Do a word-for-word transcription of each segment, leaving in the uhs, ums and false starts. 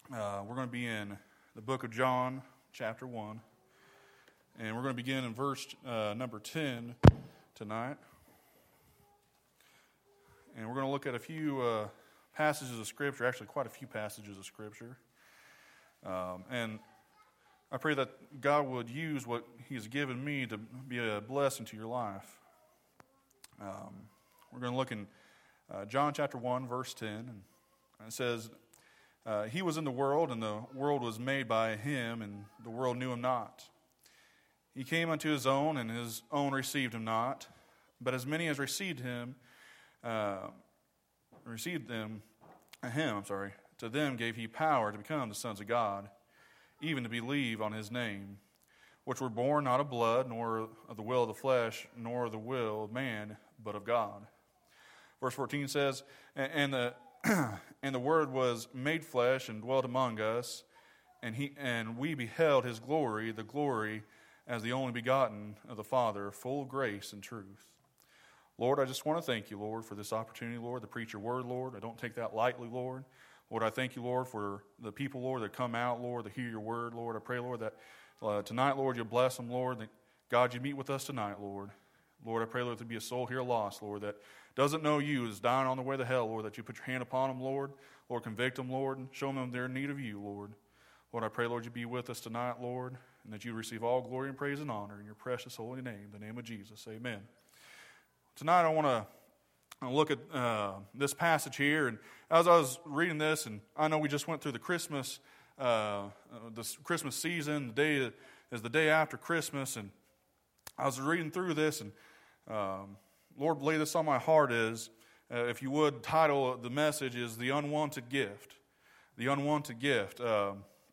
Uh, we're going to be in the book of John, chapter one. And we're going to begin in verse uh, number ten tonight. And we're going to look at a few uh, passages of Scripture, actually quite a few passages of Scripture. Um, and I pray that God would use what He has given me to be a blessing to your life. Um, we're going to look in uh, John chapter one, verse ten. And it says, uh, He was in the world, and the world was made by Him, and the world knew Him not. He came unto His own, and His own received Him not. But as many as received Him, uh, received them, uh, Him, I'm sorry, to them gave He power to become the sons of God, even to believe on His name, which were born not of blood, nor of the will of the flesh, nor of the will of man, but of God. Verse fourteen says, And the and the Word was made flesh and dwelt among us, and he and we beheld His glory, the glory as the only begotten of the Father, full of grace and truth. Lord, I just want to thank you, Lord, for this opportunity, Lord, to preach your word, Lord. I don't take that lightly, Lord. Lord, I thank you, Lord, for the people, Lord, that come out, Lord, to hear your word, Lord. I pray, Lord, that uh, tonight, Lord, you'll bless them, Lord, that God, you meet with us tonight, Lord. Lord, I pray, Lord, there be a soul here lost, Lord, that doesn't know you, is dying on the way to hell, Lord, that you put your hand upon them, Lord. Lord, convict them, Lord, and show them their need of you, Lord. Lord, I pray, Lord, you be with us tonight, Lord, and that you receive all glory and praise and honor in your precious holy name, the name of Jesus. Amen. Tonight I want to look at uh, this passage here, and as I was reading this, and I know we just went through the Christmas, uh, this Christmas season. The day is the day after Christmas, and I was reading through this, and um, Lord, lay this on my heart is, uh, if you would, title of the message is The Unwanted Gift. The Unwanted Gift. Uh,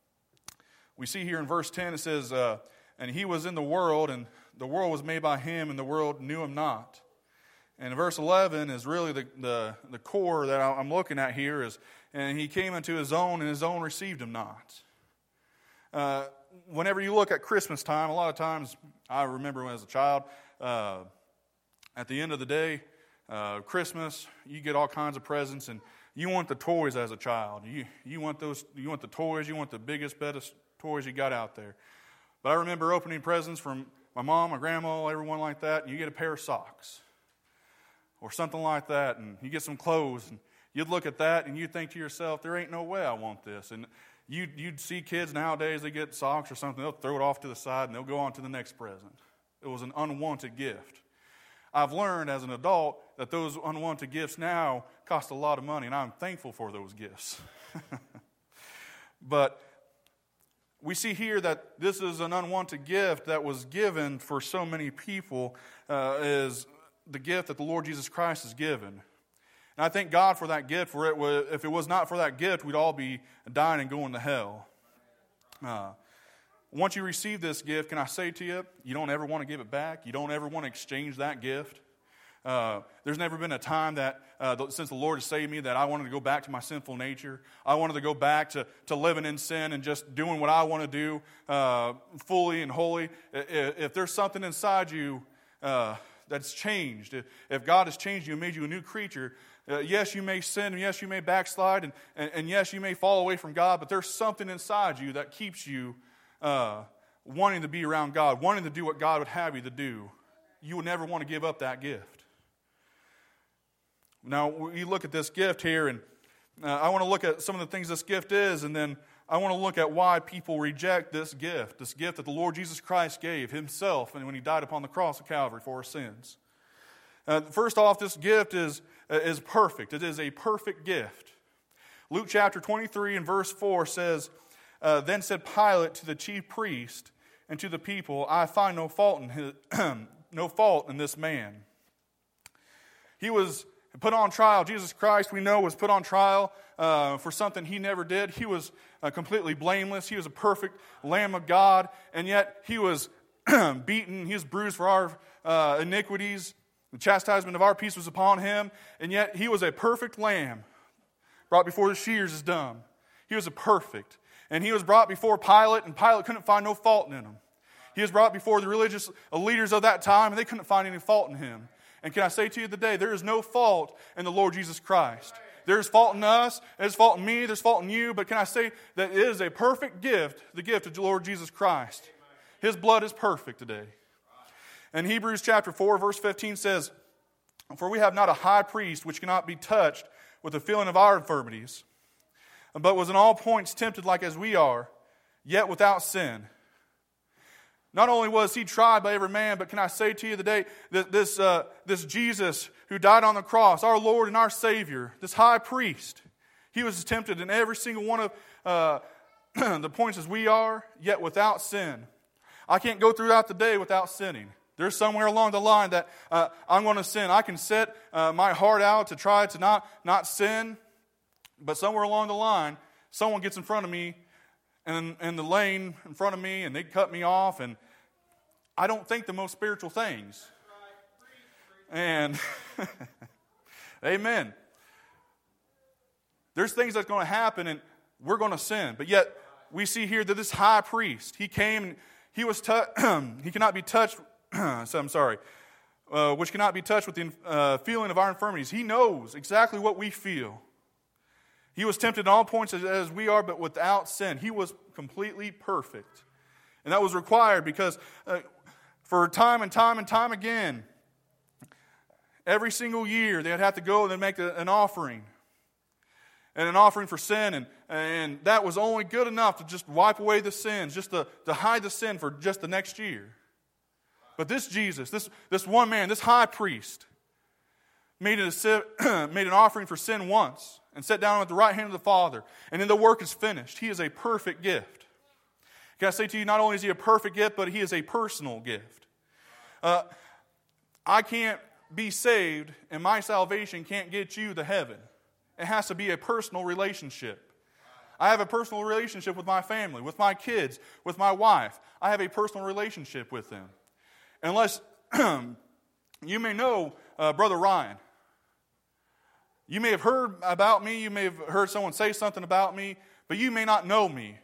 we see here in verse ten, it says, uh, And He was in the world, and the world was made by Him, and the world knew Him not. And verse eleven is really the, the, the core that I'm looking at here is, and He came unto His own, and His own received Him not. Uh, whenever you look at Christmas time, a lot of times, I remember when as a child, uh, at the end of the day, uh, Christmas, you get all kinds of presents, and you want the toys as a child. You you want those. You want the toys. You want the biggest, best toys you got out there. But I remember opening presents from my mom, my grandma, everyone like that, and you get a pair of socks or something like that, and you get some clothes, and you'd look at that, and you'd think to yourself, there ain't no way I want this. And you'd, you'd see kids nowadays, they get socks or something, they'll throw it off to the side, and they'll go on to the next present. It was an unwanted gift. I've learned as an adult that those unwanted gifts now cost a lot of money, and I'm thankful for those gifts. But we see here that this is an unwanted gift that was given for so many people, uh, is the gift that the Lord Jesus Christ has given. And I thank God for that gift. For it, if it was not for that gift, we'd all be dying and going to hell. Uh, once you receive this gift, can I say to you, you don't ever want to give it back. You don't ever want to exchange that gift. Uh, there's never been a time that, uh, since the Lord has saved me, that I wanted to go back to my sinful nature. I wanted to go back to, to living in sin and just doing what I want to do uh, fully and wholly. If, if there's something inside you uh, that's changed, if, if God has changed you and made you a new creature, uh, yes, you may sin, and yes, you may backslide, and, and, and yes, you may fall away from God, but there's something inside you that keeps you uh, wanting to be around God, wanting to do what God would have you to do. You would never want to give up that gift. Now, we look at this gift here, and uh, I want to look at some of the things this gift is, and then I want to look at why people reject this gift, this gift that the Lord Jesus Christ gave Himself and when He died upon the cross of Calvary for our sins. Uh, first off, this gift is, uh, is perfect. It is a perfect gift. Luke chapter twenty-three and verse four says, uh, Then said Pilate to the chief priest and to the people, I find no fault in, his, no fault in this man. He was put on trial. Jesus Christ, we know, was put on trial uh, for something He never did. He was uh, completely blameless. He was a perfect Lamb of God, and yet He was beaten. He was bruised for our uh, iniquities. The chastisement of our peace was upon Him, and yet He was a perfect Lamb brought before the shears is dumb. He was a perfect. And He was brought before Pilate, and Pilate couldn't find no fault in Him. He was brought before the religious leaders of that time, and they couldn't find any fault in Him. And can I say to you today, there is no fault in the Lord Jesus Christ. there's fault in us, there's fault in me, there's fault in you, but can I say that it is a perfect gift, the gift of the Lord Jesus Christ. His blood is perfect today. And Hebrews chapter four, verse fifteen says, "For we have not a high priest which cannot be touched with the feeling of our infirmities, but was in all points tempted like as we are, yet without sin." Not only was he tried by every man, but can I say to you today that this, uh, this Jesus who died on the cross, our Lord and our Savior, this high priest, he was tempted in every single one of uh, the points as we are, yet without sin. I can't go throughout the day without sinning. There's somewhere along the line that uh, I'm going to sin. I can set uh, my heart out to try to not, not sin, but somewhere along the line, someone gets in front of me and in the lane in front of me, and they cut me off, and I don't think the most spiritual things. And amen. There's things that's going to happen, and we're going to sin. But yet, we see here that this high priest, he came, and he was tu- he cannot be touched. so I'm sorry, uh, which cannot be touched with the uh, feeling of our infirmities. He knows exactly what we feel. He was tempted in all points as, as we are, but without sin. He was completely perfect. And that was required because uh, for time and time and time again, every single year they'd have to go and make a, an offering. And an offering for sin. And, and that was only good enough to just wipe away the sins, just to, to hide the sin for just the next year. But this Jesus, this, this one man, this high priest, made, a, made an offering for sin once and sat down at the right hand of the Father. And then the work is finished. He is a perfect gift. Can I say to you, not only is he a perfect gift, but he is a personal gift. Uh, I can't be saved, and my salvation can't get you to heaven. It has to be a personal relationship. I have a personal relationship with my family, with my kids, with my wife. I have a personal relationship with them. Unless you may know uh, Brother Ryan. You may have heard about me. You may have heard someone say something about me, but you may not know me.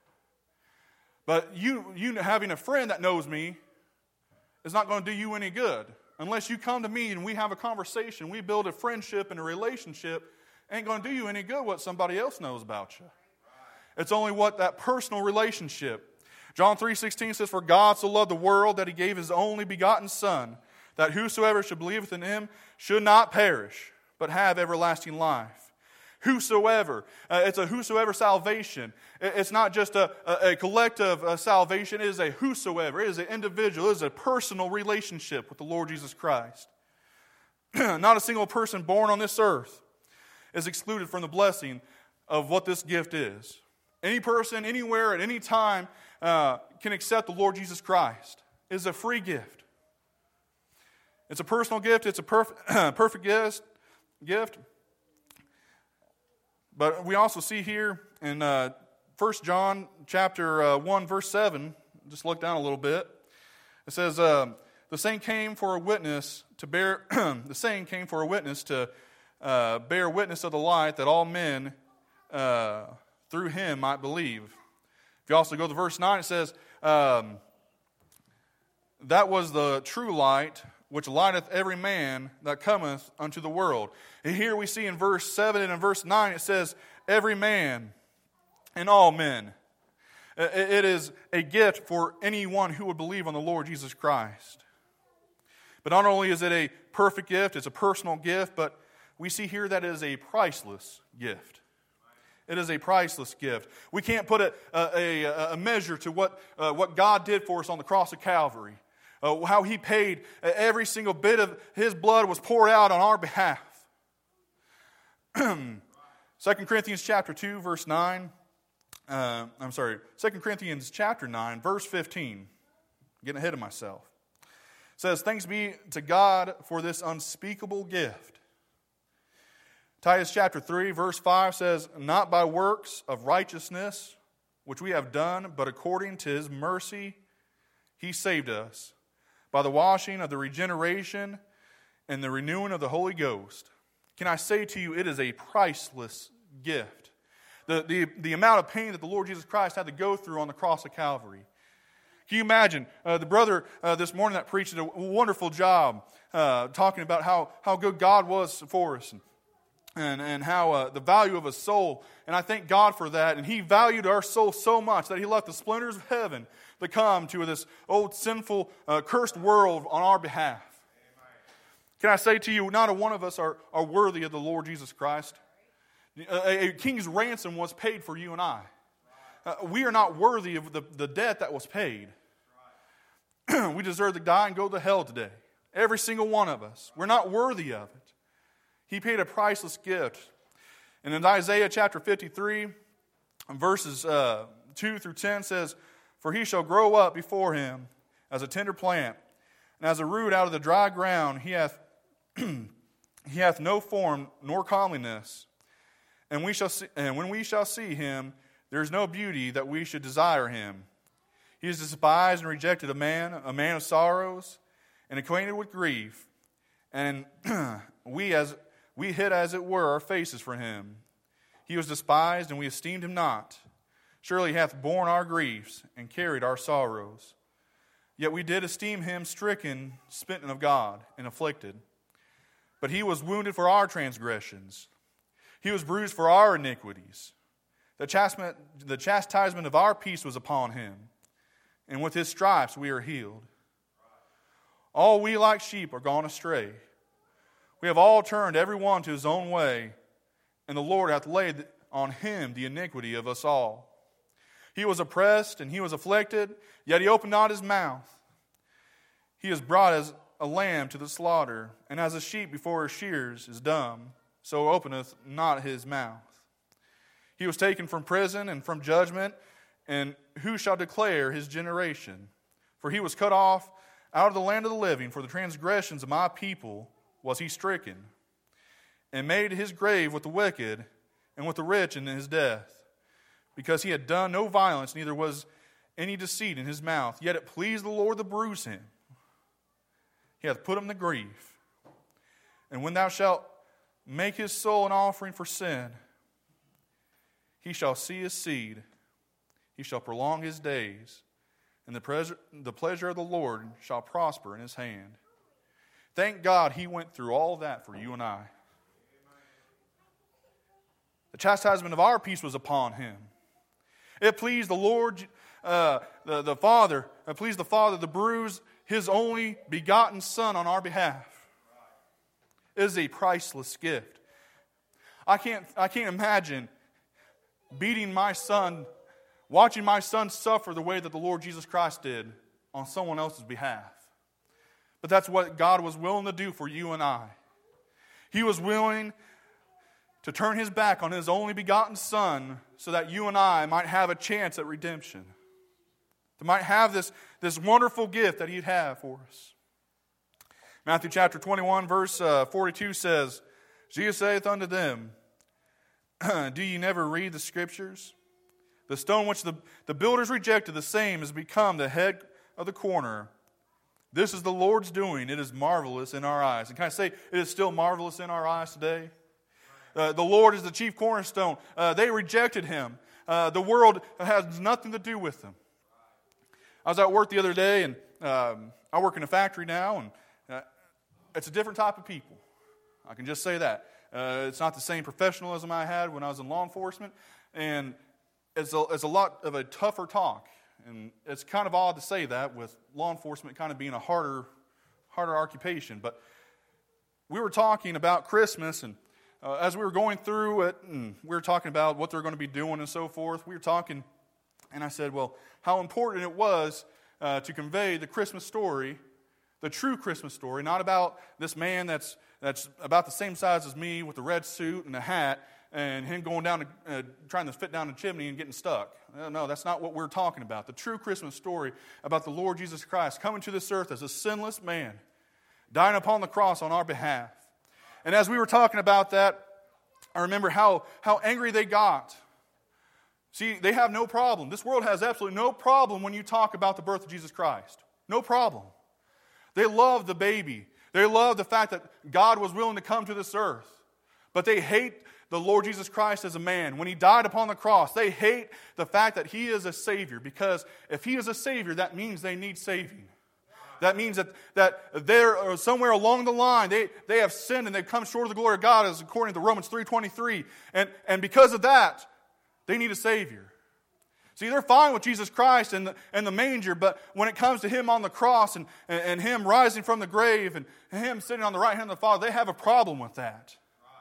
But you, you having a friend that knows me is not going to do you any good. Unless you come to me and we have a conversation, we build a friendship and a relationship, ain't going to do you any good what somebody else knows about you. It's only what that personal relationship. John three sixteen says, "For God so loved the world that he gave his only begotten Son, that whosoever should believe in him should not perish, but have everlasting life." Whosoever. Uh, it's a whosoever salvation. It's not just a, a, a collective uh, salvation. It is a whosoever. It is an individual. It is a personal relationship with the Lord Jesus Christ. Not a single person born on this earth is excluded from the blessing of what this gift is. Any person, anywhere, at any time, uh, can accept the Lord Jesus Christ. It is a free gift. It's a personal gift. It's a perfect, perfect gift. gift. But we also see here in uh, First John chapter uh, one, verse seven, just look down a little bit. It says, uh, the saying came for a witness to bear, the saying came for a witness to uh, bear witness of the light, that all men uh, through him might believe. If you also go to verse nine, it says, um, that was the true light, which lighteth every man that cometh unto the world. And here we see in verse seven and in verse nine, it says, every man and all men. It is a gift for anyone who would believe on the Lord Jesus Christ. But not only is it a perfect gift, it's a personal gift, but we see here that it is a priceless gift. It is a priceless gift. We can't put a, a, a measure to what, uh, what God did for us on the cross of Calvary. Uh, how he paid, uh, every single bit of his blood was poured out on our behalf. Second Corinthians chapter two, verse nine. Uh, I'm sorry, Second Corinthians chapter nine, verse fifteen. Getting ahead of myself. It says, thanks be to God for this unspeakable gift. Titus chapter three, verse five says, not by works of righteousness, which we have done, but according to his mercy, he saved us, by the washing of the regeneration and the renewing of the Holy Ghost. Can I say to you, it is a priceless gift. The, the, the amount of pain that the Lord Jesus Christ had to go through on the cross of Calvary. Can you imagine? Uh, the brother uh, this morning that preached did a wonderful job uh, talking about how, how good God was for us. And, and, and how uh, the value of a soul. And I thank God for that. And He valued our soul so much that He left the splendors of heaven to come to this old sinful, uh, cursed world on our behalf. Can I say to you, not a one of us are, are worthy of the Lord Jesus Christ. A, a king's ransom was paid for you and I. Uh, we are not worthy of the, the debt that was paid. We deserve to die and go to hell today. Every single one of us. We're not worthy of it. He paid a priceless gift. And in Isaiah chapter fifty-three, verses uh, two through ten says, "For he shall grow up before him as a tender plant, and as a root out of the dry ground. He hath he hath no form nor comeliness. And we shall see, and when we shall see him, there is no beauty that we should desire him. He is despised and rejected, a man, a man of sorrows, and acquainted with grief. And we as we hid as it were our faces for him. He was despised, and we esteemed him not. Surely he hath borne our griefs and carried our sorrows. Yet we did esteem him stricken, smitten of God, and afflicted. But he was wounded for our transgressions. He was bruised for our iniquities. The chastisement, the chastisement of our peace was upon him, and with his stripes we are healed. All we like sheep are gone astray. We have all turned every one to his own way, and the Lord hath laid on him the iniquity of us all. He was oppressed and he was afflicted, yet he opened not his mouth. He is brought as a lamb to the slaughter, and as a sheep before her shears is dumb, so openeth not his mouth. He was taken from prison and from judgment, and who shall declare his generation? For he was cut off out of the land of the living. For the transgressions of my people was he stricken, and made his grave with the wicked and with the rich in his death. Because he had done no violence, neither was any deceit in his mouth. Yet it pleased the Lord to bruise him. He hath put him to grief. And when thou shalt make his soul an offering for sin, he shall see his seed. He shall prolong his days. And the pleasure, the pleasure of the Lord shall prosper in his hand. Thank God he went through all that for you and I. The chastisement of our peace was upon him. It pleased the Lord, uh, the, the Father, it pleased the Father to bruise his only begotten Son on our behalf. It is a priceless gift. I can't, I can't imagine beating my son, watching my son suffer the way that the Lord Jesus Christ did on someone else's behalf. But that's what God was willing to do for you and I. He was willing to turn his back on his only begotten Son so that you and I might have a chance at redemption. To might have this, this wonderful gift that he'd have for us. Matthew chapter twenty-one, verse uh, forty-two says, Jesus saith unto them, Do ye never read the Scriptures? The stone which the, the builders rejected, the same has become the head of the corner. This is the Lord's doing. It is marvelous in our eyes. And can I say, it is still marvelous in our eyes today? Uh, the Lord is the chief cornerstone. Uh, they rejected him. Uh, the world has nothing to do with them. I was at work the other day, and um, I work in a factory now, and uh, it's a different type of people. I can just say that. Uh, it's not the same professionalism I had when I was in law enforcement, and it's a, it's a lot of a tougher talk. And it's kind of odd to say that with law enforcement kind of being a harder, harder occupation. But we were talking about Christmas, and uh, as we were going through it, and we were talking about what they're going to be doing and so forth, we were talking, and I said, well, how important it was uh, to convey the Christmas story, the true Christmas story, not about this man that's that's about the same size as me with a red suit and a hat, and him going down, to, uh, trying to fit down the chimney and getting stuck. No, that's not what we're talking about. The true Christmas story about the Lord Jesus Christ coming to this earth as a sinless man, dying upon the cross on our behalf. And as we were talking about that, I remember how, how angry they got. See, they have no problem. This world has absolutely no problem when you talk about the birth of Jesus Christ. No problem. They love the baby. They love the fact that God was willing to come to this earth. But they hate the Lord Jesus Christ as a man. When he died upon the cross, they hate the fact that he is a Savior. Because if he is a Savior, that means they need saving. That means that, that they're somewhere along the line, they, they have sinned and they've come short of the glory of God, as according to Romans three twenty-three. And, and because of that, they need a Savior. See, they're fine with Jesus Christ and the, and the manger, but when it comes to Him on the cross and, and, and Him rising from the grave and Him sitting on the right hand of the Father, they have a problem with that.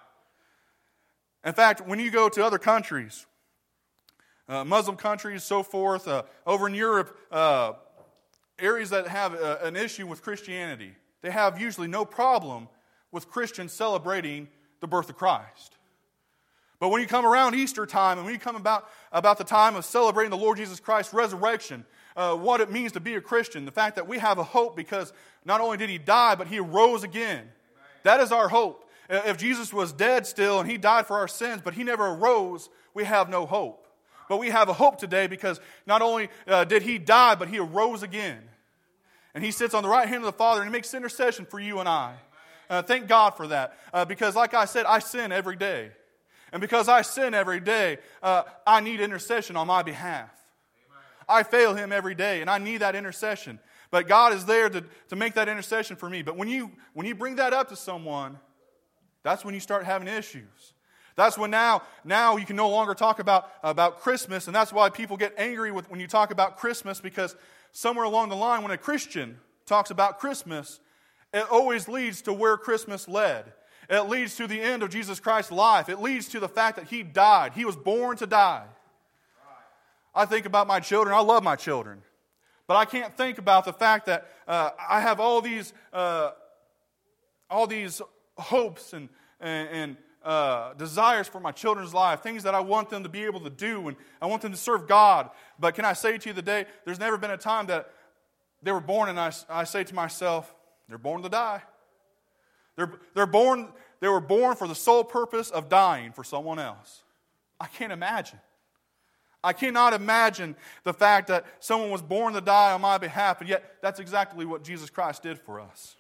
In fact, when you go to other countries, uh, Muslim countries, so forth, uh, over in Europe, uh, areas that have a, an issue with Christianity, they have usually no problem with Christians celebrating the birth of Christ. But when you come around Easter time and when you come about, about the time of celebrating the Lord Jesus Christ's resurrection, uh, what it means to be a Christian, the fact that we have a hope because not only did He die, but He arose again. Amen. That is our hope. If Jesus was dead still and He died for our sins, but He never arose, we have no hope. But we have a hope today because not only uh, did He die, but He arose again. And He sits on the right hand of the Father and He makes intercession for you and I. Uh, thank God for that. Uh, because like I said, I sin every day. And because I sin every day, uh, I need intercession on my behalf. I fail Him every day and I need that intercession. But God is there to, to make that intercession for me. But when you, when you bring that up to someone, that's when you start having issues. That's when now, now you can no longer talk about, about Christmas, and that's why people get angry with, when you talk about Christmas, because somewhere along the line, when a Christian talks about Christmas, it always leads to where Christmas led. It leads to the end of Jesus Christ's life. It leads to the fact that He died. He was born to die. I think about my children. I love my children. But I can't think about the fact that uh, I have all these, uh, all these hopes and, and, and Uh, desires for my children's life, things that I want them to be able to do, and I want them to serve God. But can I say to you today, there's never been a time that they were born and I, I say to myself, they're born to die. They're, they're born, they were born for the sole purpose of dying for someone else. I can't imagine. I cannot imagine the fact that someone was born to die on my behalf, and yet that's exactly what Jesus Christ did for us.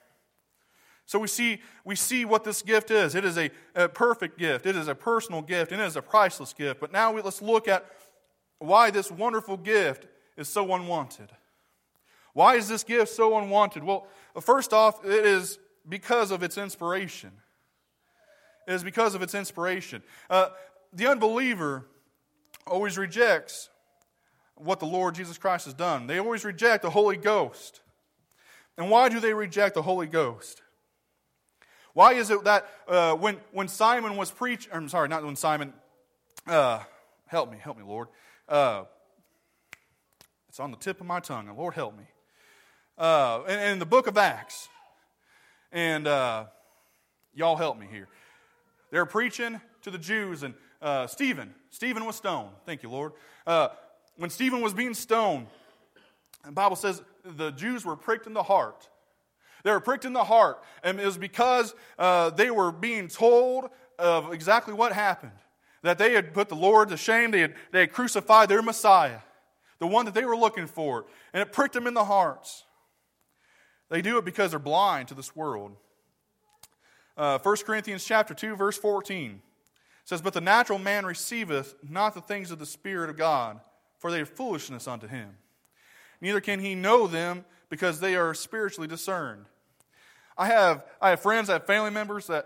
So we see we see what this gift is. It is a, a perfect gift. It is a personal gift. And it is a priceless gift. But now we, let's look at why this wonderful gift is so unwanted. Why is this gift so unwanted? Well, first off, it is because of its inspiration. It is because of its inspiration. Uh, the unbeliever always rejects what the Lord Jesus Christ has done. They always reject the Holy Ghost. And why do they reject the Holy Ghost? Why is it that uh, when, when Simon was preaching, I'm sorry, not when Simon, uh, help me, help me, Lord. Uh, it's on the tip of my tongue, Lord help me. Uh, in, in the book of Acts, and uh, y'all help me here. They're preaching to the Jews, and uh, Stephen, Stephen was stoned. Thank you, Lord. Uh, when Stephen was being stoned, the Bible says the Jews were pricked in the heart. They were pricked in the heart, and it was because uh, they were being told of exactly what happened. That they had put the Lord to shame, they had, they had crucified their Messiah, the one that they were looking for, and it pricked them in the hearts. They do it because they're blind to this world. Uh, First Corinthians chapter two, verse fourteen says, "But the natural man receiveth not the things of the Spirit of God, for they are foolishness unto him. Neither can he know them, because they are spiritually discerned." I have I have friends, I have family members that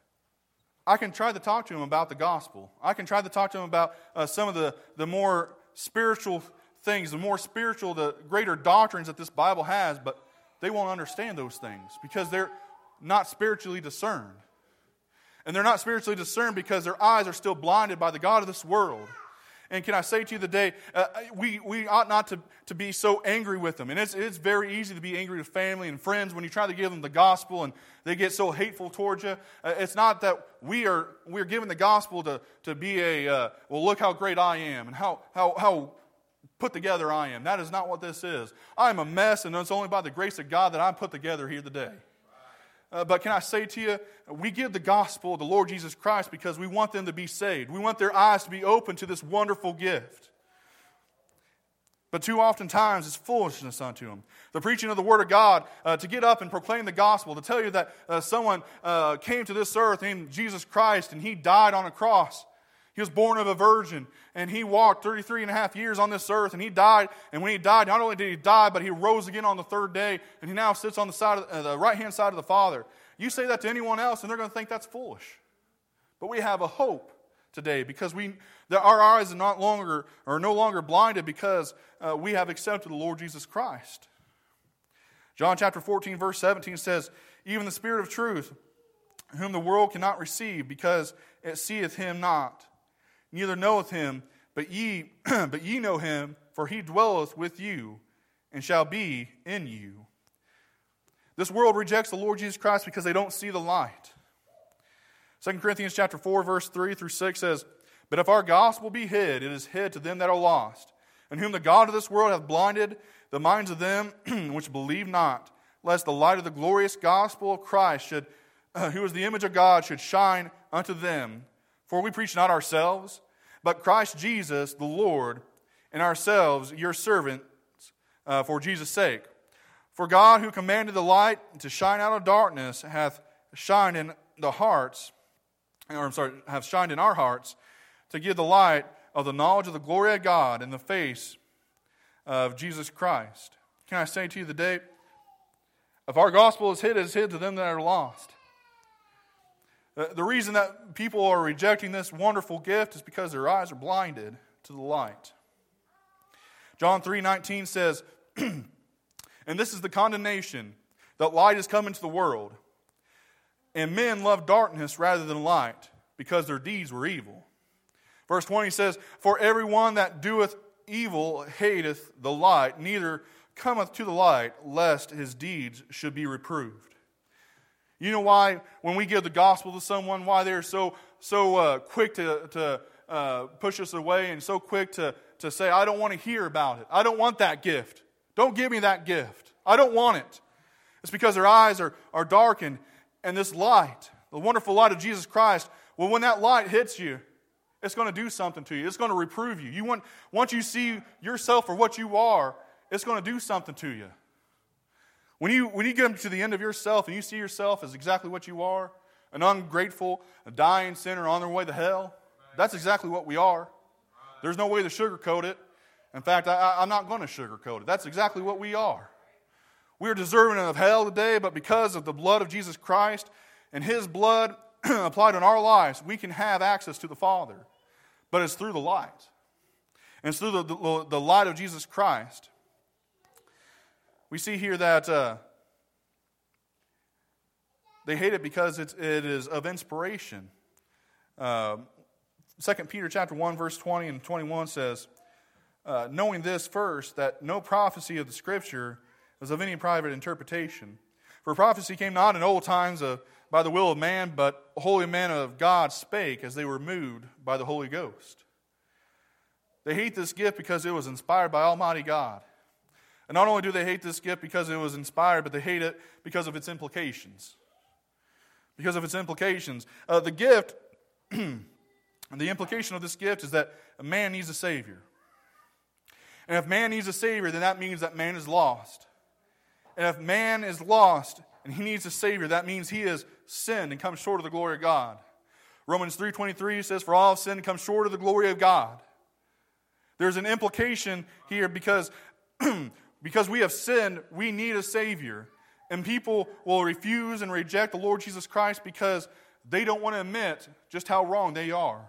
I can try to talk to them about the gospel. I can try to talk to them about uh, some of the, the more spiritual things, the more spiritual, the greater doctrines that this Bible has, but they won't understand those things because they're not spiritually discerned. And they're not spiritually discerned because their eyes are still blinded by the God of this world. And can I say to you today, uh, we, we ought not to, to be so angry with them. And it's, it's very easy to be angry with family and friends when you try to give them the gospel and they get so hateful towards you. Uh, it's not that we are we're given the gospel to, to be a, uh, well, look how great I am and how, how, how put together I am. That is not what this is. I'm a mess, and it's only by the grace of God that I'm put together here today. Uh, but can I say to you, we give the gospel of the Lord Jesus Christ because we want them to be saved. We want their eyes to be open to this wonderful gift. But too often times it's foolishness unto them. The preaching of the Word of God, uh, to get up and proclaim the gospel, to tell you that uh, someone uh, came to this earth named Jesus Christ and He died on a cross. He was born of a virgin, and he walked thirty-three and a half years on this earth, and he died. And when he died, not only did he die, but he rose again on the third day, and he now sits on the side of, uh, the right-hand side of the Father. You say that to anyone else, and they're going to think that's foolish. But we have a hope today because we, that our eyes are not longer, are no longer blinded because uh, we have accepted the Lord Jesus Christ. John chapter fourteen, verse seventeen says, "Even the Spirit of truth, whom the world cannot receive, because it seeth him not, neither knoweth him, but ye, but ye know him, for he dwelleth with you, and shall be in you." This world rejects the Lord Jesus Christ because they don't see the light. Second Corinthians chapter four, verse three through six says, "But if our gospel be hid, it is hid to them that are lost, in whom the God of this world hath blinded the minds of them which believe not, lest the light of the glorious gospel of Christ, should, uh, who is the image of God, should shine unto them. For we preach not ourselves, but Christ Jesus the Lord, and ourselves your servants uh, for Jesus' sake. For God, who commanded the light to shine out of darkness, hath shined in the hearts, or I'm sorry, hath shined in our hearts, to give the light of the knowledge of the glory of God in the face of Jesus Christ." Can I say to you today, if our gospel is hid, it is hid to them that are lost. The reason that people are rejecting this wonderful gift is because their eyes are blinded to the light. John three nineteen says, "And this is the condemnation, that light is come into the world, and men love darkness rather than light, because their deeds were evil." Verse twenty says, "For everyone that doeth evil hateth the light, neither cometh to the light, lest his deeds should be reproved." You know why, when we give the gospel to someone, why they're so so uh, quick to, to uh, push us away and so quick to, to say, "I don't want to hear about it. I don't want that gift. Don't give me that gift. I don't want it." It's because their eyes are, are darkened, and this light, the wonderful light of Jesus Christ, well, when that light hits you, it's going to do something to you. It's going to reprove you. You want, once you see yourself for what you are, it's going to do something to you. When you, when you get to the end of yourself and you see yourself as exactly what you are, an ungrateful, a dying sinner on their way to hell, that's exactly what we are. There's no way to sugarcoat it. In fact, I, I'm not going to sugarcoat it. That's exactly what we are. We are deserving of hell today, but because of the blood of Jesus Christ and His blood applied in our lives, we can have access to the Father. But it's through the light. And it's through the, the, the light of Jesus Christ. We see here that uh, they hate it because it's, it is of inspiration. Uh, Second Peter chapter one, verse twenty and twenty-one says, uh, "Knowing this first, that no prophecy of the Scripture is of any private interpretation. For prophecy came not in old times uh, by the will of man, but holy men of God spake as they were moved by the Holy Ghost." They hate this gift because it was inspired by Almighty God. And not only do they hate this gift because it was inspired, but they hate it because of its implications. Because of its implications. Uh, the gift, the implication of this gift is that a man needs a Savior. And if man needs a Savior, then that means that man is lost. And if man is lost and he needs a Savior, that means he has sinned and come short of the glory of God. Romans three twenty-three says, "For all have sinned and come short of the glory of God." There's an implication here because, because we have sinned, we need a Savior. And people will refuse and reject the Lord Jesus Christ because they don't want to admit just how wrong they are.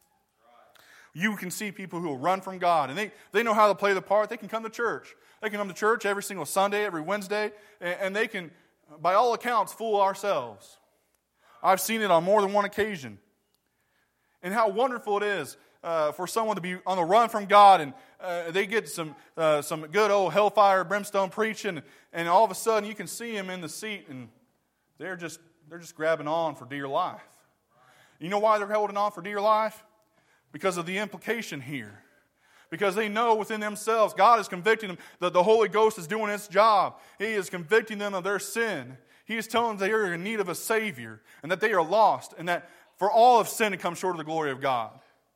You can see people who will run from God, and they, they know how to play the part. They can come to church. They can come to church every single Sunday, every Wednesday, and, and they can, by all accounts, fool ourselves. I've seen it on more than one occasion. And how wonderful it is uh, for someone to be on the run from God, and uh, they get some uh, some good old hellfire, brimstone preaching, and all of a sudden you can see them in the seat, and they're just they're just grabbing on for dear life. You know why they're holding on for dear life? Because of the implication here. Because they know within themselves, God is convicting them, that the Holy Ghost is doing its job. He is convicting them of their sin. He is telling them they are in need of a Savior, and that they are lost, and that for all have sinned and come short of the glory of God.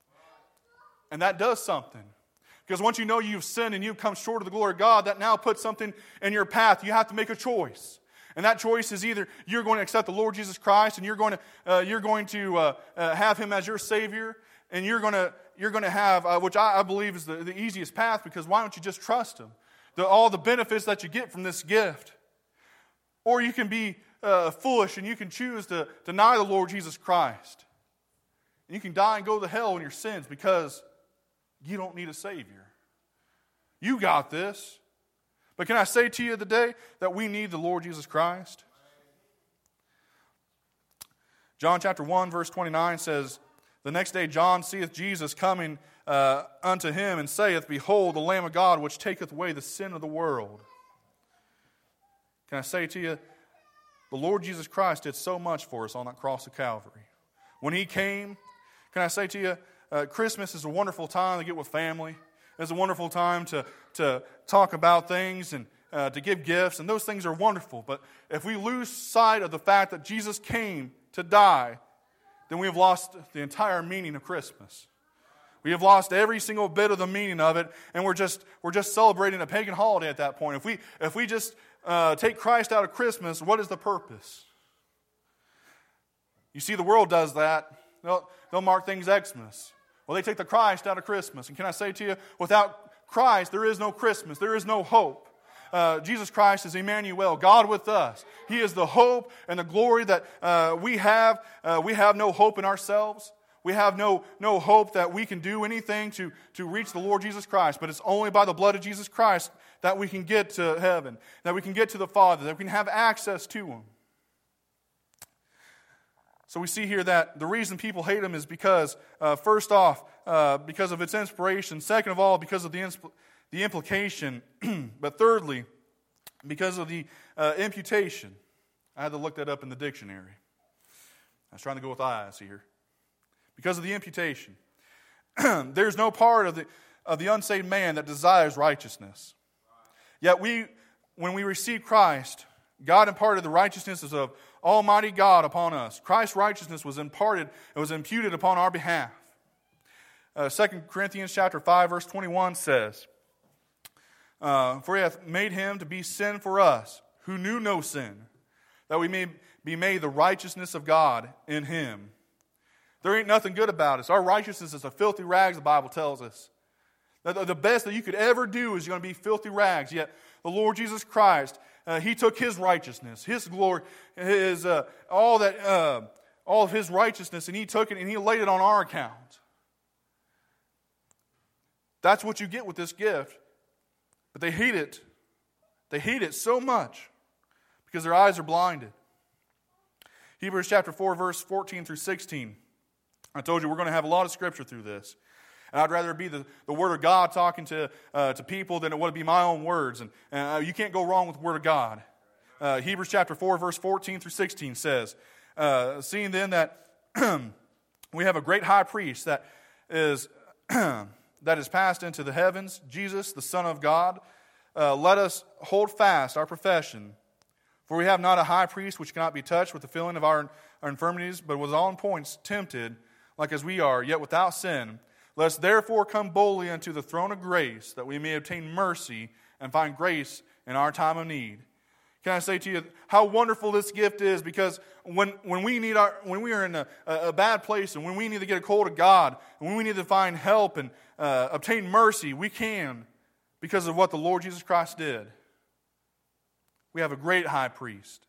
And that does something. Because once you know you've sinned and you've come short of the glory of God, that now puts something in your path. You have to make a choice. And that choice is either you're going to accept the Lord Jesus Christ and you're going to, uh, you're going to uh, uh, have Him as your Savior, and you're going to you're going to have, uh, which I, I believe is the, the easiest path, because why don't you just trust Him? The, all the benefits that you get from this gift. Or you can be uh, foolish and you can choose to deny the Lord Jesus Christ. And you can die and go to hell in your sins because you don't need a Savior. You got this. But can I say to you today that we need the Lord Jesus Christ? John chapter one verse twenty-nine says, "The next day John seeth Jesus coming uh, unto him, and saith, Behold, the Lamb of God, which taketh away the sin of the world." Can I say to you, the Lord Jesus Christ did so much for us on that cross of Calvary. When He came, can I say to you, uh, Christmas is a wonderful time to get with family. It's a wonderful time to, to talk about things and uh, to give gifts, and those things are wonderful. But if we lose sight of the fact that Jesus came to die, then we have lost the entire meaning of Christmas. We have lost every single bit of the meaning of it, and we're just we're just celebrating a pagan holiday at that point. If we if we just uh, take Christ out of Christmas, what is the purpose? You see, the world does that. They'll, they'll mark things Xmas. Well, they take the Christ out of Christmas. And can I say to you, without Christ, there is no Christmas. There is no hope. Uh, Jesus Christ is Emmanuel, God with us. He is the hope and the glory that uh, we have. Uh, we have no hope in ourselves. We have no, no hope that we can do anything to, to reach the Lord Jesus Christ. But it's only by the blood of Jesus Christ that we can get to heaven, that we can get to the Father, that we can have access to Him. So we see here that the reason people hate Him is because, uh, first off, uh, because of its inspiration. Second of all, because of the, insp- the implication. But thirdly, because of the uh, imputation. I had to look that up in the dictionary. I was trying to go with eyes here. Because of the imputation. There's no part of the, of the unsaved man that desires righteousness. Yet we, when we receive Christ, God imparted the righteousness of Almighty God upon us. Christ's righteousness was imparted, it was imputed upon our behalf. Uh, Second Corinthians chapter five, verse twenty-one says, uh, For He hath made Him to be sin for us, who knew no sin, that we may be made the righteousness of God in Him. There ain't nothing good about us. Our righteousness is a filthy rags, the Bible tells us. The, the best that you could ever do is going to be filthy rags, yet the Lord Jesus Christ, Uh, he took His righteousness, His glory, His uh, all that, uh, all of His righteousness, and He took it and He laid it on our account. That's what you get with this gift. But they hate it. They hate it so much because their eyes are blinded. Hebrews chapter four, verse fourteen through sixteen. I told you we're going to have a lot of scripture through this. And I'd rather it be the, the Word of God talking to uh, to people than it would be my own words. And uh, you can't go wrong with the Word of God. Uh, Hebrews chapter four, verse fourteen through sixteen says, uh, Seeing then that we have a great high priest that is that is passed into the heavens, Jesus, the Son of God, uh, let us hold fast our profession. For we have not a high priest which cannot be touched with the feeling of our, our infirmities, but was all in points tempted, like as we are, yet without sin. Let us therefore come boldly unto the throne of grace, that we may obtain mercy and find grace in our time of need. Can I say to you how wonderful this gift is? Because when, when we need our when we are in a, a bad place, and when we need to get a hold of God, and when we need to find help and uh, obtain mercy, we can, because of what the Lord Jesus Christ did. We have a great high priest.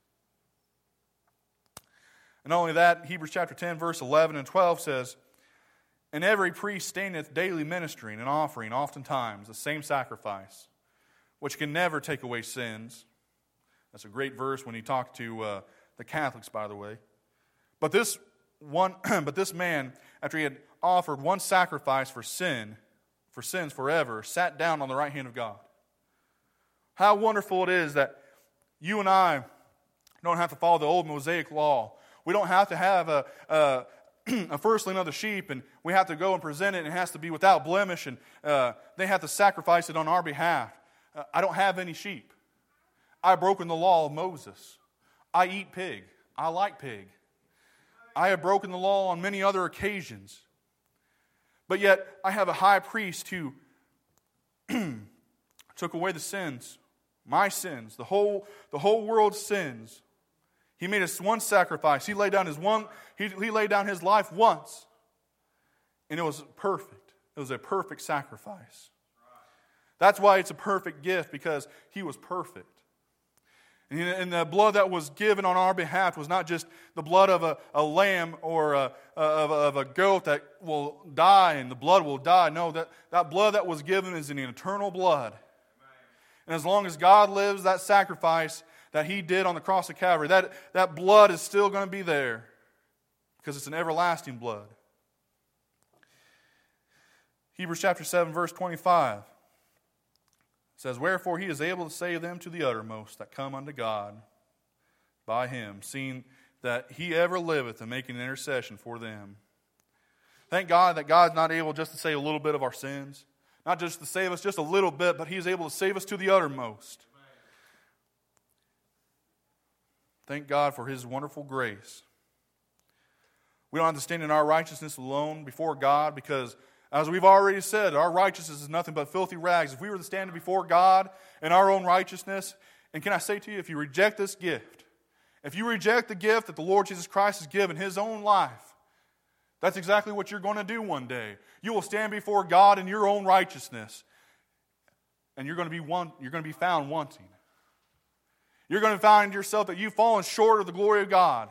And not only that, Hebrews chapter ten, verse eleven and twelve says, And every priest standeth daily ministering and offering oftentimes the same sacrifice, which can never take away sins. That's a great verse when he talked to uh, the Catholics, by the way. But this one, but this man, after he had offered one sacrifice for sin, for sins forever, sat down on the right hand of God. How wonderful it is that you and I don't have to follow the old Mosaic law. We don't have to have a, a a firstling of the sheep, and we have to go and present it, and it has to be without blemish, and uh, they have to sacrifice it on our behalf. Uh, I don't have any sheep. I've broken the law of Moses. I eat pig. I like pig. I have broken the law on many other occasions. But yet, I have a high priest who took away the sins, my sins, the whole, the whole world's sins. He made us one sacrifice. He laid down his one. He, he laid down his life once. And it was perfect. It was a perfect sacrifice. That's why it's a perfect gift, because He was perfect. And the blood that was given on our behalf was not just the blood of a, a lamb or a, of, a, of a goat that will die and the blood will die. No, that, that blood that was given is an eternal blood. And as long as God lives, that sacrifice that He did on the cross of Calvary, that, that blood is still going to be there because it's an everlasting blood. Hebrews chapter seven, verse twenty-five. It says, wherefore He is able to save them to the uttermost that come unto God by Him, seeing that He ever liveth and making intercession for them. Thank God that God's not able just to save a little bit of our sins, not just to save us just a little bit, but He is able to save us to the uttermost. Thank God for His wonderful grace. We don't have to stand in our righteousness alone before God, because as we've already said, our righteousness is nothing but filthy rags. If we were to stand before God in our own righteousness, and can I say to you, if you reject this gift, if you reject the gift that the Lord Jesus Christ has given, His own life, that's exactly what you're going to do one day. You will stand before God in your own righteousness, and you're going to be one, you're going to be found wanting. You're going to find yourself that you've fallen short of the glory of God.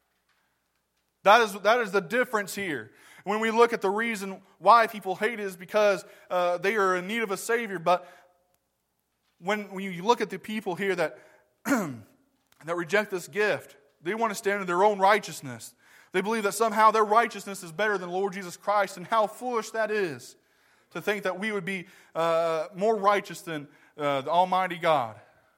That is, that is the difference here. When we look at the reason why people hate it is because uh, they are in need of a Savior. But when, when you look at the people here that, that reject this gift, they want to stand in their own righteousness. They believe that somehow their righteousness is better than the Lord Jesus Christ, and how foolish that is to think that we would be uh, more righteous than uh, the Almighty God.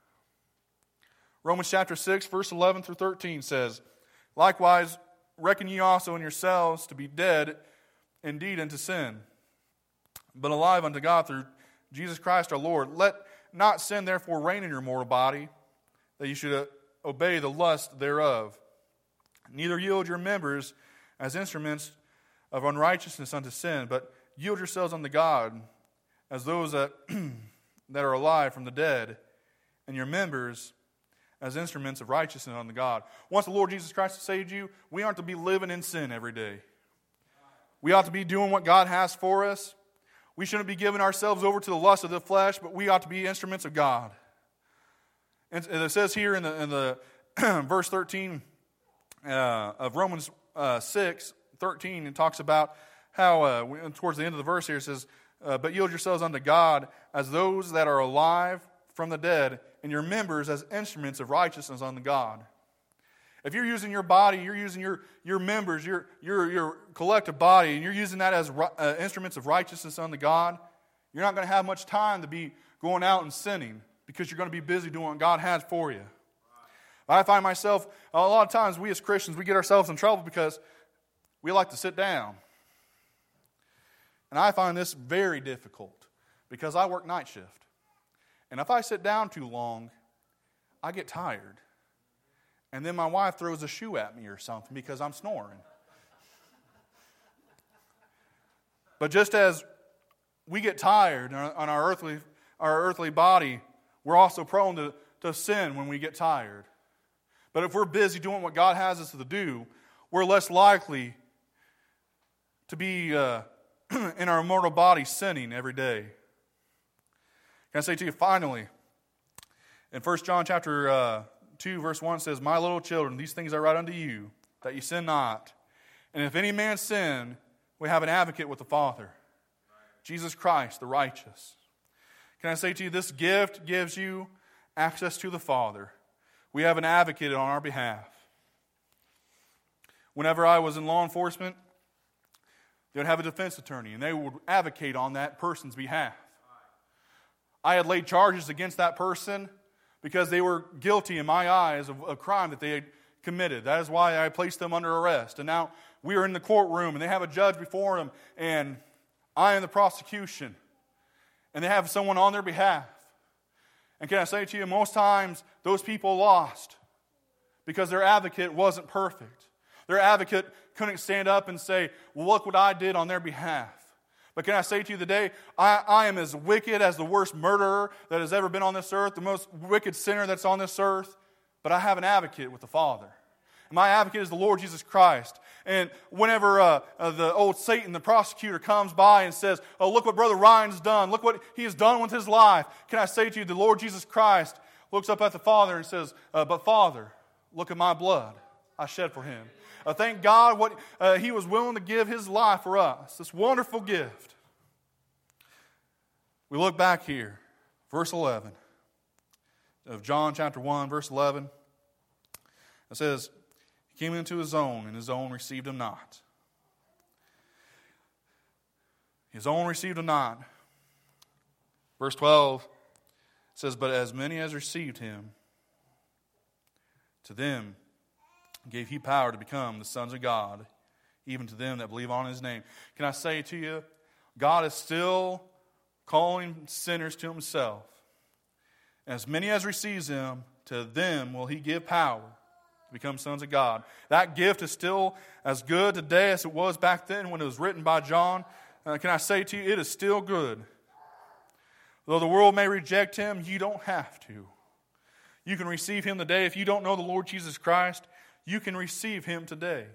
Romans chapter six, verse eleven through thirteen says, likewise, reckon ye also in yourselves to be dead indeed unto sin, but alive unto God through Jesus Christ our Lord. Let not sin therefore reign in your mortal body, that you should obey the lust thereof. Neither yield your members as instruments of unrighteousness unto sin, but yield yourselves unto God as those that, that are alive from the dead, and your members as instruments of righteousness unto God. Once the Lord Jesus Christ has saved you, we aren't to be living in sin every day. We ought to be doing what God has for us. We shouldn't be giving ourselves over to the lust of the flesh, but we ought to be instruments of God. And it says here in the, in the verse thirteen uh, of Romans uh, six, thirteen, it talks about how, uh, towards the end of the verse here, it says, uh, but yield yourselves unto God as those that are alive from the dead, and your members as instruments of righteousness unto God. If you're using your body, you're using your, your members, your, your, your collective body, and you're using that as uh, instruments of righteousness unto God, you're not going to have much time to be going out and sinning, because you're going to be busy doing what God has for you. I find myself, a lot of times we as Christians, we get ourselves in trouble because we like to sit down. And I find this very difficult because I work night shift. And if I sit down too long, I get tired. And then my wife throws a shoe at me or something because I'm snoring. But just as we get tired on our earthly, our earthly body, we're also prone to, to sin when we get tired. But if we're busy doing what God has us to do, we're less likely to be uh, in our mortal body sinning every day. Can I say to you, finally, in First John chapter uh, two, verse one says, my little children, these things I write unto you, that you sin not. And if any man sin, we have an advocate with the Father, Jesus Christ, the righteous. Can I say to you, this gift gives you access to the Father. We have an advocate on our behalf. Whenever I was in law enforcement, they would have a defense attorney, and they would advocate on that person's behalf. I had laid charges against that person because they were guilty in my eyes of a crime that they had committed. That is why I placed them under arrest. And now we are in the courtroom, and they have a judge before them, and I am the prosecution. And they have someone on their behalf. And can I say to you, most times those people lost because their advocate wasn't perfect. Their advocate couldn't stand up and say, well, look what I did on their behalf. But can I say to you today, I, I am as wicked as the worst murderer that has ever been on this earth, the most wicked sinner that's on this earth, but I have an advocate with the Father. And my advocate is the Lord Jesus Christ. And whenever uh, uh, the old Satan, the prosecutor, comes by and says, oh, look what Brother Ryan's done. Look what he has done with his life. Can I say to you, the Lord Jesus Christ looks up at the Father and says, uh, but Father, look at my blood I shed for him. Uh, thank God what uh, he was willing to give his life for us. This wonderful gift. We look back here, verse eleven of John chapter one, verse eleven. It says, he came into his own, and his own received him not. His own received him not. Verse twelve says, but as many as received him, to them gave he power to become the sons of God, even to them that believe on his name. Can I say to you, God is still calling sinners to himself. As many as receives him, to them will he give power to become sons of God. That gift is still as good today as it was back then when it was written by John. Uh, can I say to you, it is still good. Though the world may reject him, you don't have to. You can receive him today. If you don't know the Lord Jesus Christ, you can receive him today.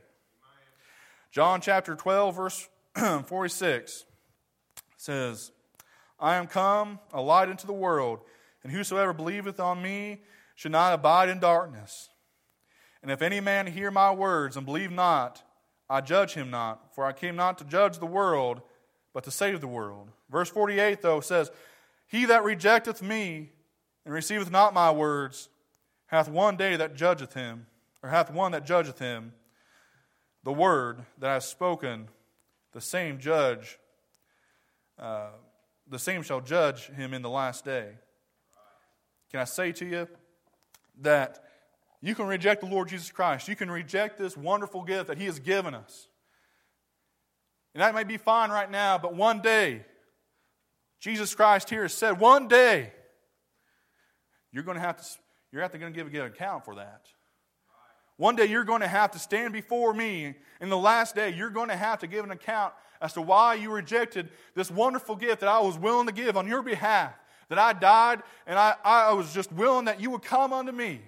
John chapter twelve, verse forty-six says, I am come a light into the world, and whosoever believeth on me should not abide in darkness. And if any man hear my words and believe not, I judge him not, for I came not to judge the world, but to save the world. Verse forty-eight, though, says, he that rejecteth me and receiveth not my words hath one day that judgeth him, or hath one that judgeth him. The word that I have spoken, the same judge, uh, the same shall judge him in the last day. Can I say to you that you can reject the Lord Jesus Christ. You can reject this wonderful gift that he has given us. And that may be fine right now, but one day, Jesus Christ here has said, one day, you're going to have to, you're going to give an account for that. One day you're going to have to stand before me. In the last day, you're going to have to give an account as to why you rejected this wonderful gift that I was willing to give on your behalf. That I died and I, I was just willing that you would come unto me.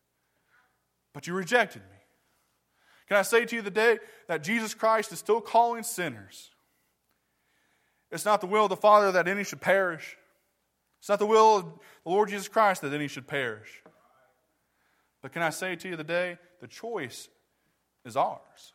But you rejected me. Can I say to you today that Jesus Christ is still calling sinners? It's not the will of the Father that any should perish. It's not the will of the Lord Jesus Christ that any should perish. But can I say to you today, the choice is ours.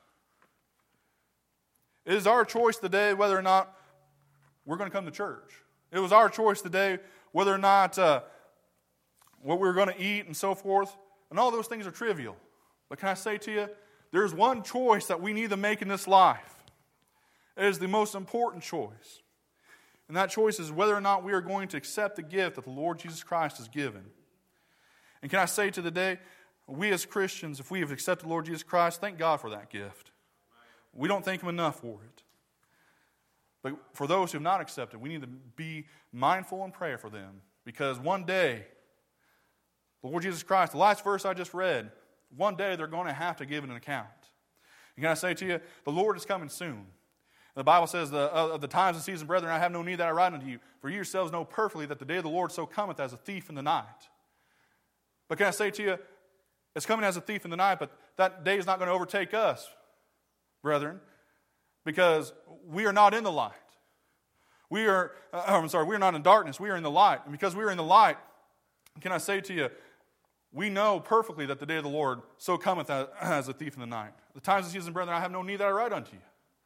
It is our choice today whether or not we're going to come to church. It was our choice today whether or not uh, what we were going to eat and so forth. And all those things are trivial. But can I say to you, there's one choice that we need to make in this life. It is the most important choice. And that choice is whether or not we are going to accept the gift that the Lord Jesus Christ has given. And can I say to the day, we as Christians, if we have accepted the Lord Jesus Christ, thank God for that gift. We don't thank him enough for it. But for those who have not accepted, we need to be mindful and pray for them. Because one day, the Lord Jesus Christ, the last verse I just read, one day they're going to have to give an account. And can I say to you, the Lord is coming soon. The Bible says, the, uh, of the times and seasons, brethren, I have no need that I write unto you. For you yourselves know perfectly that the day of the Lord so cometh as a thief in the night. But can I say to you, it's coming as a thief in the night, but that day is not going to overtake us, brethren, because we are not in the light. We are, uh, I'm sorry, we are not in darkness. We are in the light. And because we are in the light, can I say to you, we know perfectly that the day of the Lord so cometh as, as a thief in the night. The times and seasons, brethren, I have no need that I write unto you.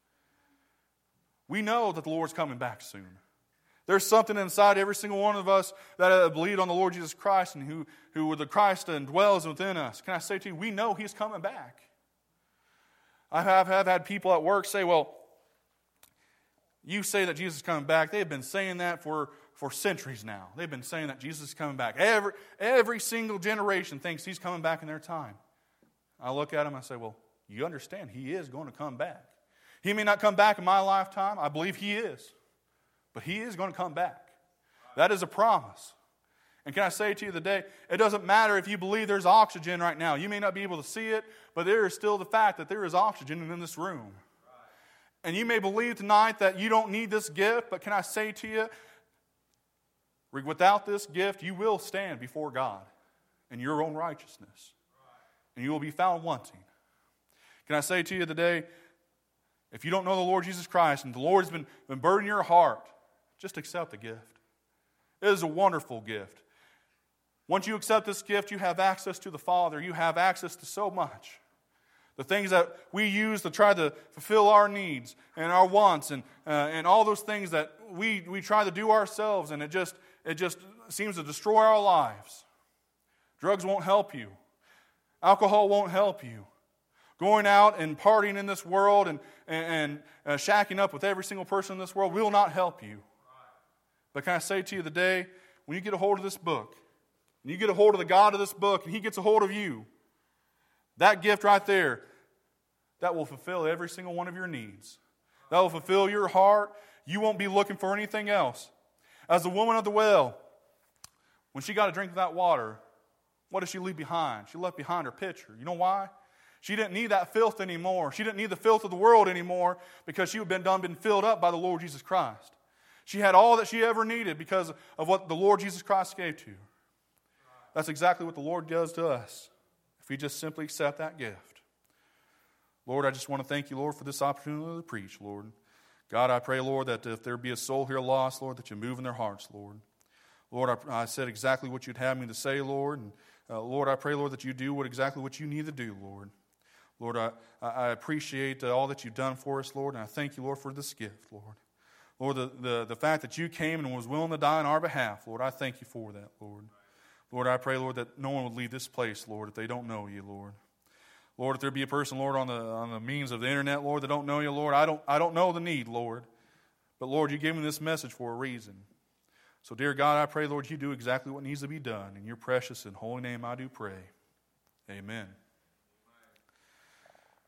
We know that the Lord's coming back soon. There's something inside every single one of us that uh, believe on the Lord Jesus Christ and who, who the Christ and dwells within us. Can I say to you, we know he's coming back. I have, have had people at work say, well, you say that Jesus is coming back. They've been saying that for, for centuries now. They've been saying that Jesus is coming back. Every, every single generation thinks he's coming back in their time. I look at him and I say, well, you understand he is going to come back. He may not come back in my lifetime. I believe he is. But he is going to come back. That is a promise. And can I say to you today, it doesn't matter if you believe there's oxygen right now. You may not be able to see it, but there is still the fact that there is oxygen in this room. And you may believe tonight that you don't need this gift, but can I say to you, without this gift, you will stand before God in your own righteousness. And you will be found wanting. Can I say to you today, if you don't know the Lord Jesus Christ and the Lord has been, been burdening your heart, just accept the gift. It is a wonderful gift. Once you accept this gift, you have access to the Father. You have access to so much. The things that we use to try to fulfill our needs and our wants and uh, and all those things that we, we try to do ourselves, and it just it just seems to destroy our lives. Drugs won't help you. Alcohol won't help you. Going out and partying in this world and, and, and uh, shacking up with every single person in this world will not help you. But can I say to you today, when you get a hold of this book, and you get a hold of the God of this book, and He gets a hold of you, that gift right there, that will fulfill every single one of your needs. That will fulfill your heart. You won't be looking for anything else. As the woman of the well, when she got a drink of that water, what did she leave behind? She left behind her pitcher. You know why? She didn't need that filth anymore. She didn't need the filth of the world anymore because she had been done, been filled up by the Lord Jesus Christ. She had all that she ever needed because of what the Lord Jesus Christ gave to her. That's exactly what the Lord does to us if we just simply accept that gift. Lord, I just want to thank you, Lord, for this opportunity to preach, Lord. God, I pray, Lord, that if there be a soul here lost, Lord, that you move in their hearts, Lord. Lord, I, I said exactly what you'd have me to say, Lord. And uh, Lord, I pray, Lord, that you do what exactly what you need to do, Lord. Lord, I, I appreciate uh, all that you've done for us, Lord, and I thank you, Lord, for this gift, Lord. Lord, the, the, the fact that you came and was willing to die on our behalf, Lord, I thank you for that, Lord. Lord, I pray, Lord, that no one would leave this place, Lord, if they don't know you, Lord. Lord, if there be a person, Lord, on the on the means of the internet, Lord, that don't know you, Lord, I don't I don't know the need, Lord. But, Lord, you gave me this message for a reason. So, dear God, I pray, Lord, you do exactly what needs to be done. In your precious and holy name I do pray. Amen.